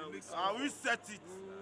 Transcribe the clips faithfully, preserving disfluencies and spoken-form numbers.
I will set it.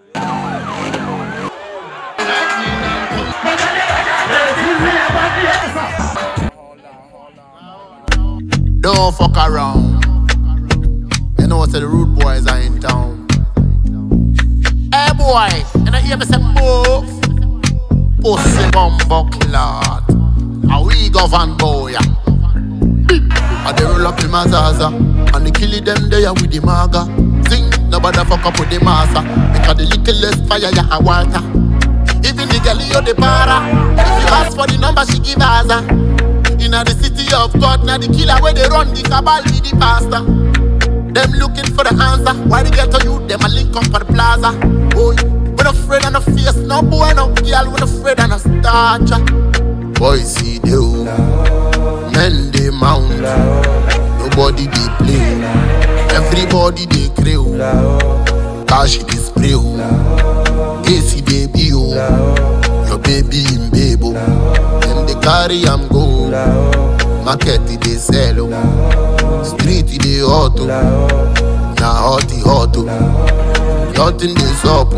Don't fuck around. You know what the rude boys are in town. Hey boy, and I hear me say move. Pussy bumbo clot. How we govern boy? I they roll up in my Zaza, and they kill them there with the maga. Sing, nobody fuck up with the massa, because the littlest fire ya a water. Even the girl you the para. If you ask for the number, she give us a. In the city of God, now the killer where they run the cabal with the pastor. Them looking for the answer. Why they get to you? Them a link up for the plaza. Boy, we're not afraid of no face, no boy, no girl. We're not afraid of no starcher. Boy, see you. Men they mount. Nobody they play. Everybody they crew. Cash they spray. A C baby oh. Your baby in baby. Them they carry am go. Market they sell. Street they auto. Na hotty auto. Nothing they sup.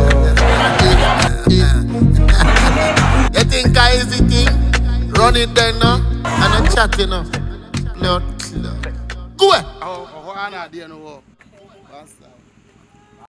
You think I easy thing? Run it then now. And I'm chatting now. Blood killer. Go away. Oh, oh, oh,